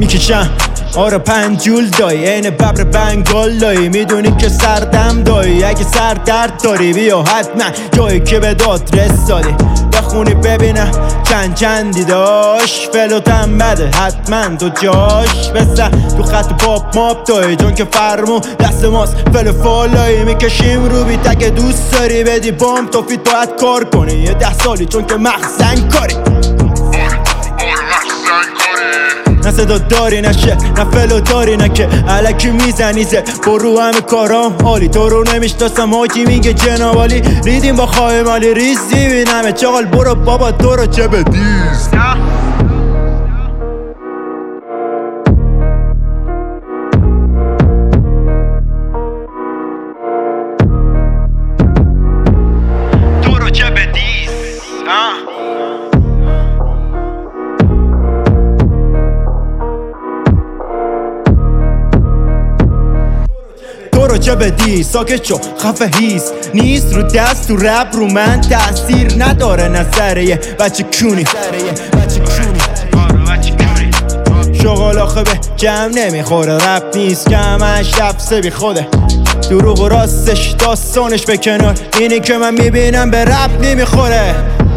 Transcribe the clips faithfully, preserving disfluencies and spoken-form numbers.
میکشم آره پنجول دایی عین ببر بنگال دایی میدونی که سردم دایی اگه سر درد داری بیا حتما جایی که به داد رسالی بخونی ببینم چند چندی داشت فلوتم بده حتما تو جاش بسن تو خط پاپ ماپ دایی چون که فرمون دست ماست فلو فالایی میکشیم رو بیت اگه دوست داری بدی بام تو فیت باید کار کنی یه ده سالی چون که مخزن کاری نه صدا داری نشه نه فلو داری نه که علکی میزنی زه برو همه کارام حالی تو رو نمیشتاسم حاکی میگه جنابالی ریدیم با خواهی مالی ریزی بینمه چاقال برو بابا تو رو چه بدیز تو رو چه بدیز تو رو چه بدی ساکت شو خفه هیست نیست رو دست تو رپ رو من تأثیر نداره نظره یه بچه کونی شغال آخه به جمع نمیخوره رپ نیست که همش لفظه بی خوده دروغ و راستش داستانش به کنار اینی که من میبینم به رپ نمیخوره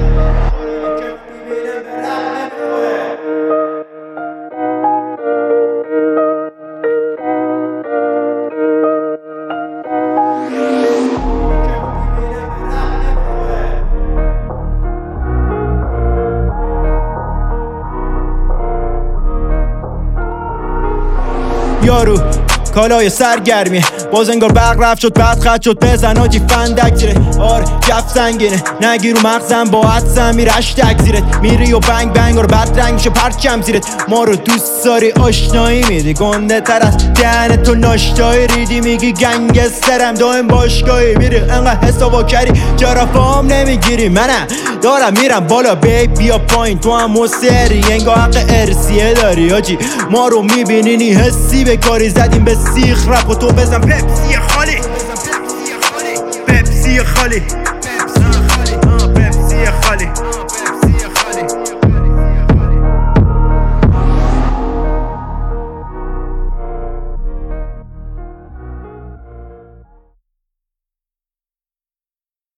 یارو کالای سرگرمیه باز انگار برق رفت شد بعد خط شد بزن آجی فندک زیره آره جف سنگینه نگیر رو مغزم با حدسم میره اشتک زیرت میری و بنگ بنگ رو بد رنگ میشه پرچم زیرت ما رو دوست داری آشنایی میدی گنده تر از دهن تو ناشتایی ریدی میگی گنگسترم دائم باشگاهی میری انقدر حسابا کری چرا فام نمیگیری منم دارم میرم بالا بی بیا پایین تو هم مصری انگار حق ارسیه داری آجی ما رو میبینی نی حسی به کاری زدیم به سیخ رپ و تو بزن پپسی خالی پپسی خالی پپسی خالی